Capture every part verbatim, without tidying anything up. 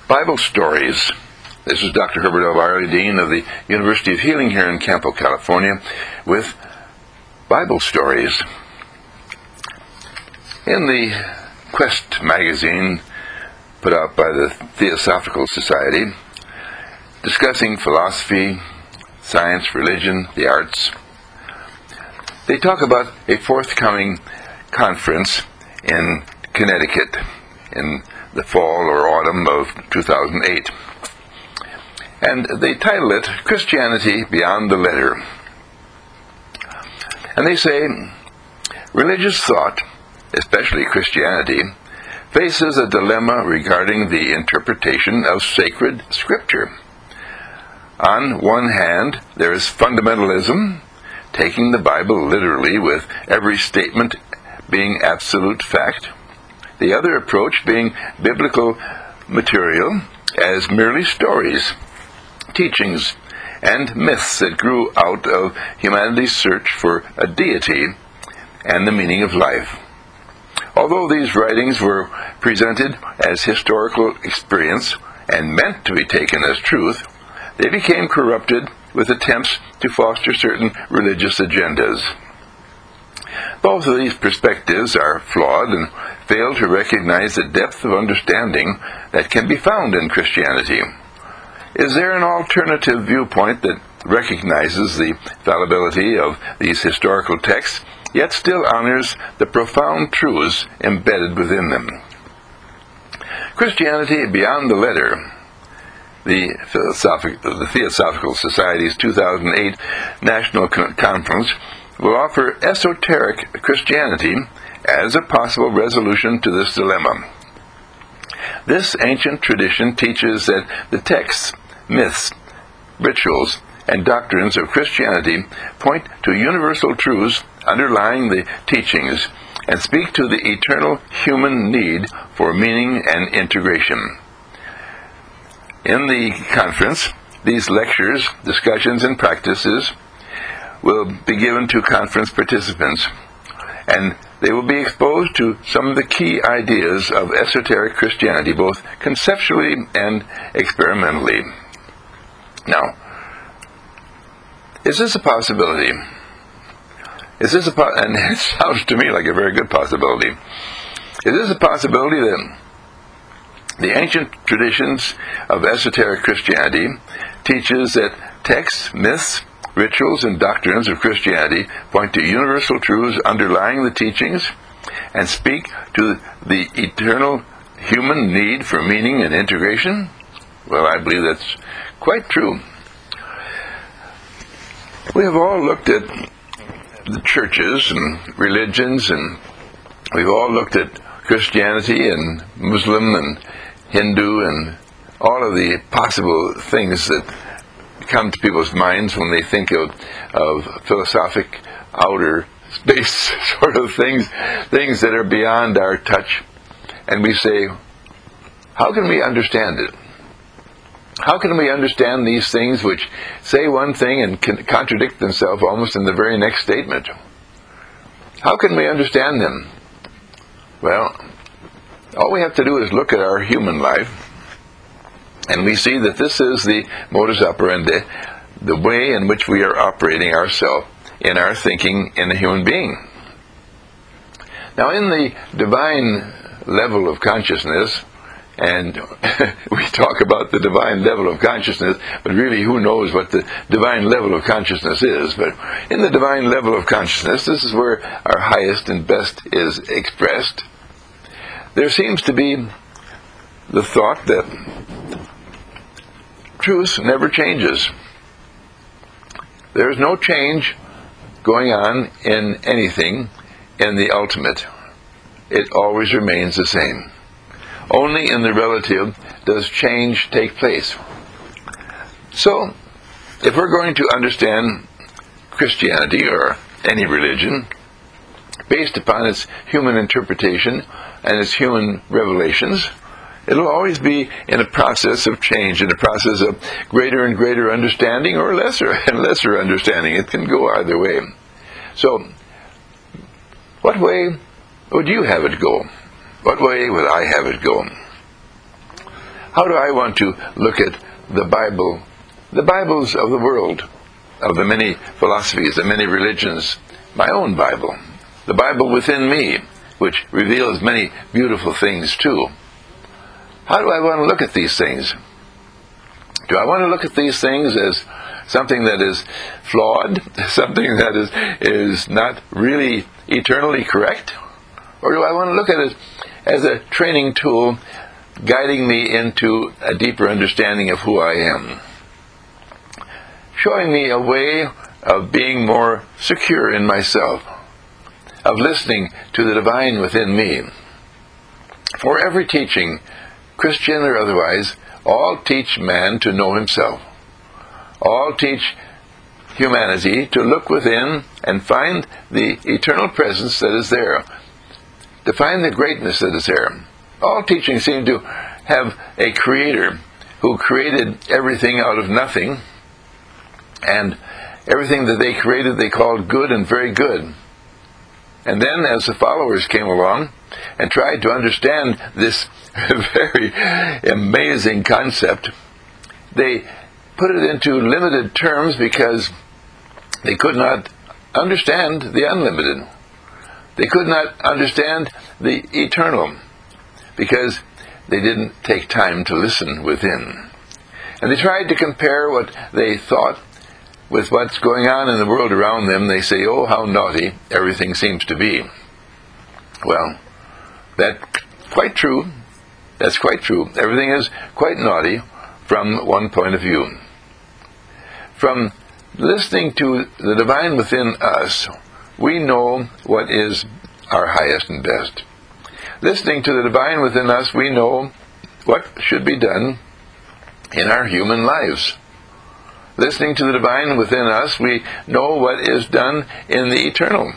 Bible Stories. This is Doctor Herbert L. Varley, Dean of the University of Healing here in Campo, California, with Bible Stories. In the Quest magazine put out by the Theosophical Society, discussing philosophy, science, religion, the arts, they talk about a forthcoming conference in Connecticut in the fall or autumn of two thousand eight. And they title it Christianity Beyond the Letter. And they say, religious thought, especially Christianity, faces a dilemma regarding the interpretation of sacred scripture. On one hand, there is fundamentalism, taking the Bible literally with every statement being absolute fact. The other approach being biblical material as merely stories, teachings, and myths that grew out of humanity's search for a deity and the meaning of life. Although these writings were presented as historical experience and meant to be taken as truth, they became corrupted with attempts to foster certain religious agendas. Both of these perspectives are flawed and fail to recognize the depth of understanding that can be found in Christianity. Is there an alternative viewpoint that recognizes the fallibility of these historical texts, yet still honors the profound truths embedded within them? Christianity Beyond the Letter, the, Philosophic, the Theosophical Society's two thousand eight National Conference, will offer esoteric Christianity as a possible resolution to this dilemma. This ancient tradition teaches that the texts, myths, rituals, and doctrines of Christianity point to universal truths underlying the teachings and speak to the eternal human need for meaning and integration. In the conference, these lectures, discussions, and practices will be given to conference participants, and they will be exposed to some of the key ideas of esoteric Christianity, both conceptually and experimentally. Now, is this a possibility? Is this a po- and it sounds to me like a very good possibility. Is this a possibility that the ancient traditions of esoteric Christianity teaches that texts, myths, rituals, and doctrines of Christianity point to universal truths underlying the teachings and speak to the eternal human need for meaning and integration? Well, I believe that's quite true. We have all looked at the churches and religions, and we've all looked at Christianity and Muslim and Hindu and all of the possible things that come to people's minds when they think of, of philosophic outer space sort of things, things that are beyond our touch. And we say, how can we understand it? How can we understand these things which say one thing and can contradict themselves almost in the very next statement? How can we understand them? Well, all we have to do is look at our human life, and we see that this is the modus operandi, the way in which we are operating ourselves in our thinking in a human being. Now, in the divine level of consciousness, and we talk about the divine level of consciousness, but really who knows what the divine level of consciousness is. But in the divine level of consciousness, this is where our highest and best is expressed. There seems to be the thought that truth never changes. There is no change going on in anything in the ultimate. It always remains the same. Only in the relative does change take place. So, if we're going to understand Christianity or any religion based upon its human interpretation and its human revelations, it'll always be in a process of change, in a process of greater and greater understanding or lesser and lesser understanding. It can go either way. So, what way would you have it go? What way would I have it go? How do I want to look at the Bible, the Bibles of the world, of the many philosophies, the many religions, my own Bible, the Bible within me, which reveals many beautiful things too? How do I want to look at these things? Do I want to look at these things as something that is flawed, something that is, is not really eternally correct? Or do I want to look at it as a training tool guiding me into a deeper understanding of who I am, showing me a way of being more secure in myself, of listening to the divine within me? For every teaching, Christian or otherwise, all teach man to know himself. All teach humanity to look within and find the eternal presence that is there, to find the greatness that is there. All teachings seem to have a creator who created everything out of nothing, and everything that they created they called good and very good. And then as the followers came along and tried to understand this very amazing concept, they put it into limited terms because they could not understand the unlimited. They could not understand the eternal because they didn't take time to listen within. And they tried to compare what they thought with what's going on in the world around them. They say, oh, how naughty everything seems to be. Well, that's quite true. That's quite true. Everything is quite naughty from one point of view. From listening to the divine within us, we know what is our highest and best. Listening to the divine within us, we know what should be done in our human lives. Listening to the divine within us, we know what is done in the eternal.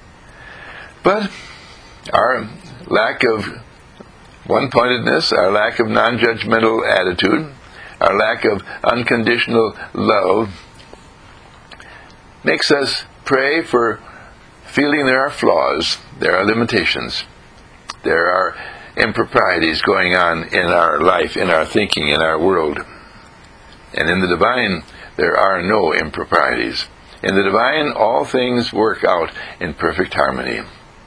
But our lack of one-pointedness, our lack of non-judgmental attitude, our lack of unconditional love makes us pray for feeling there are flaws, there are limitations, there are improprieties going on in our life, in our thinking, in our world. And in the divine, there are no improprieties. In the divine, all things work out in perfect harmony.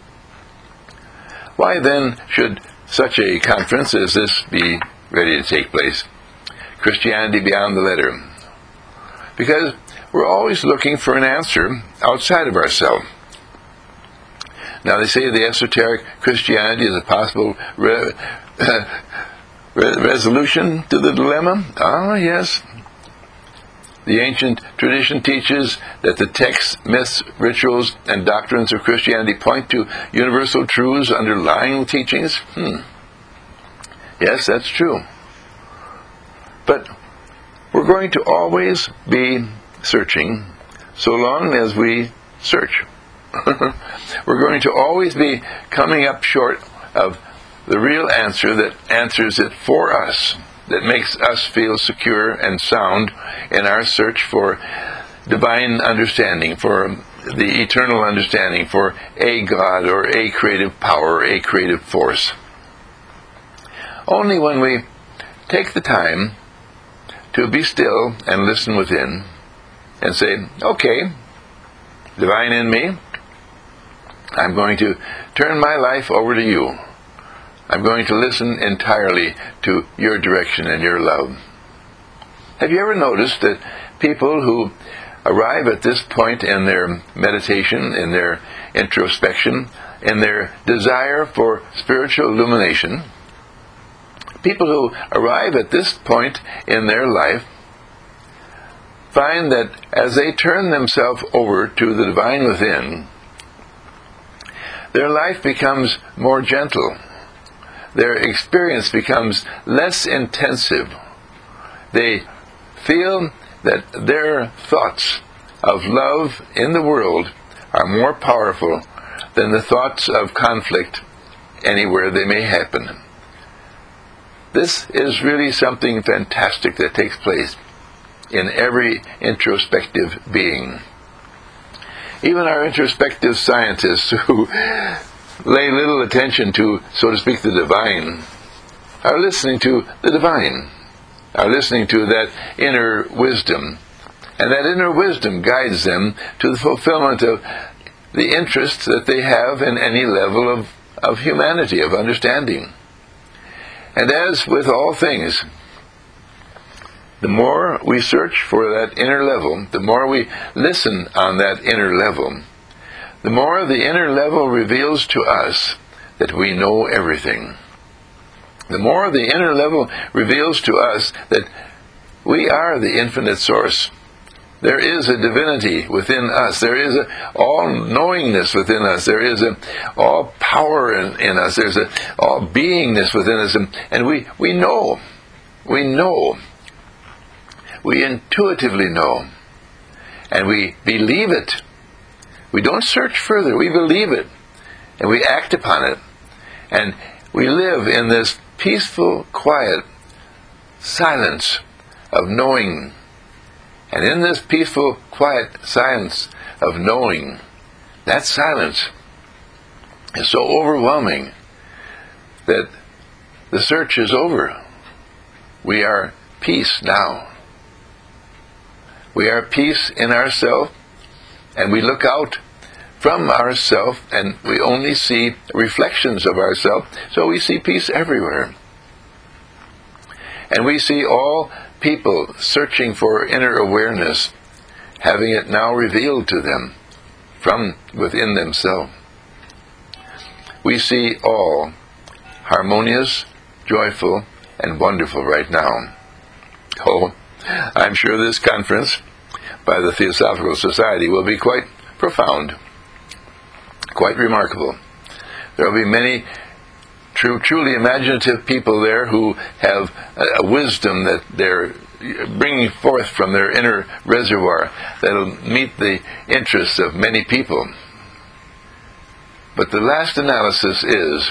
Why then should such a conference as this be ready to take place? Christianity Beyond the Letter. Because we're always looking for an answer outside of ourselves. Now they say the esoteric Christianity is a possible re- re- resolution to the dilemma. Ah, yes. The ancient tradition teaches that the texts, myths, rituals, and doctrines of Christianity point to universal truths underlying the teachings. Hmm. Yes, that's true. But we're going to always be searching so long as we search. We're going to always be coming up short of the real answer that answers it for us, that makes us feel secure and sound in our search for divine understanding, for the eternal understanding, for a God or a creative power or a creative force. Only when we take the time to be still and listen within and say, okay, divine in me, I'm going to turn my life over to you. I'm going to listen entirely to your direction and your love. Have you ever noticed that people who arrive at this point in their meditation, in their introspection, in their desire for spiritual illumination, people who arrive at this point in their life find that as they turn themselves over to the divine within, their life becomes more gentle. Their experience becomes less intensive. They feel that their thoughts of love in the world are more powerful than the thoughts of conflict anywhere they may happen. This is really something fantastic that takes place in every introspective being. Even our introspective scientists who lay little attention to, so to speak, the divine, are listening to the divine, are listening to that inner wisdom. And that inner wisdom guides them to the fulfillment of the interests that they have in any level of, of humanity, of understanding. And as with all things, the more we search for that inner level, the more we listen on that inner level, the more the inner level reveals to us that we know everything. The more the inner level reveals to us that we are the infinite source. There is a divinity within us. There is a all-knowingness within us. There is a all-power in, in us. There's a all-beingness within us. And, and we, we know. We know. We intuitively know. And we believe it. We don't search further. We believe it. And we act upon it. And we live in this peaceful, quiet silence of knowing. And in this peaceful, quiet silence of knowing, that silence is so overwhelming that the search is over. We are peace now. We are peace in ourselves, and we look out from ourselves, and we only see reflections of ourselves, so we see peace everywhere. And we see all people searching for inner awareness, having it now revealed to them from within themselves. We see all harmonious, joyful, and wonderful right now. Oh, I'm sure this conference by the Theosophical Society will be quite profound, quite remarkable. There will be many True, truly imaginative people there who have a, a wisdom that they're bringing forth from their inner reservoir that will meet the interests of many people. But the last analysis is,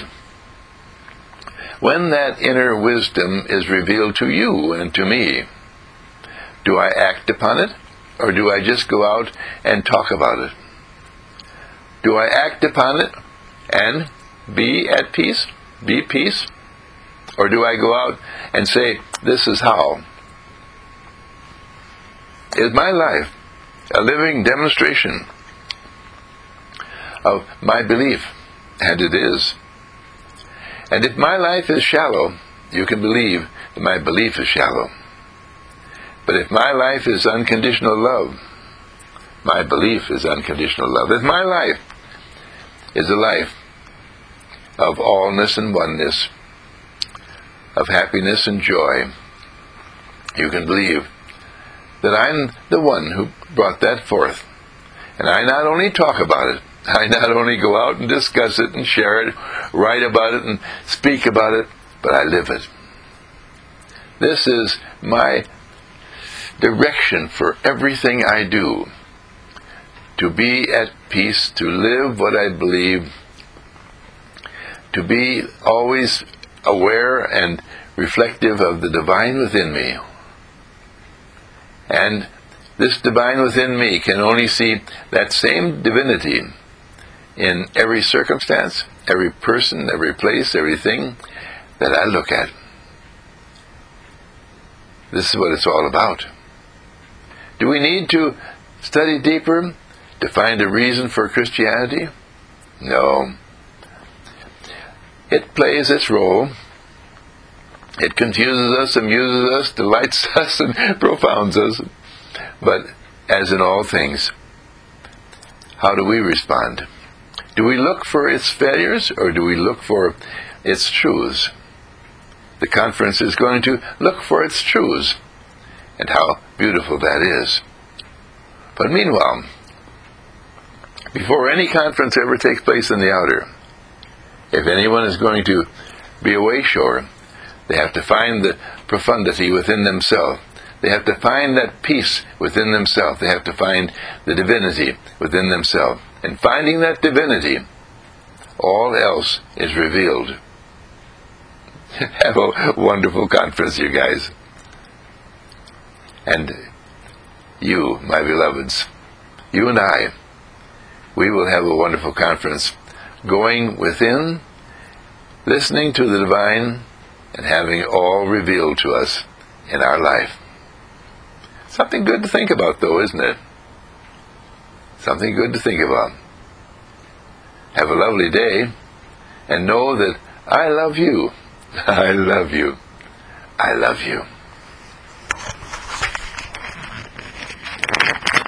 when that inner wisdom is revealed to you and to me, do I act upon it, or do I just go out and talk about it? Do I act upon it and be at peace? Be peace? Or do I go out and say, this is how? Is my life a living demonstration of my belief? And it is. And if my life is shallow, you can believe that my belief is shallow. But if my life is unconditional love, my belief is unconditional love. If my life is a life of allness and oneness, of happiness and joy, you can believe that I'm the one who brought that forth. And I not only talk about it, I not only go out and discuss it and share it, write about it and speak about it, but I live it. This is my direction for everything I do. To be at peace, to live what I believe, to be always aware and reflective of the divine within me. And this divine within me can only see that same divinity in every circumstance, every person, every place, everything that I look at. This is what it's all about. Do we need to study deeper to find a reason for Christianity? No. It plays its role. It confuses us, amuses us, delights us, and profounds us. But as in all things, how do we respond? Do we look for its failures, or do we look for its truths? The conference is going to look for its truths, and how beautiful that is. But meanwhile, before any conference ever takes place in the outer, if anyone is going to be away shore, they have to find the profundity within themselves. They have to find that peace within themselves. They have to find the divinity within themselves. And finding that divinity, all else is revealed. Have a wonderful conference, you guys. And you, my beloveds, you and I, we will have a wonderful conference, going within, listening to the divine, and having it all revealed to us in our life. Something good to think about, though, isn't it? Something good to think about. Have a lovely day, and know that I love you. I love you. I love you.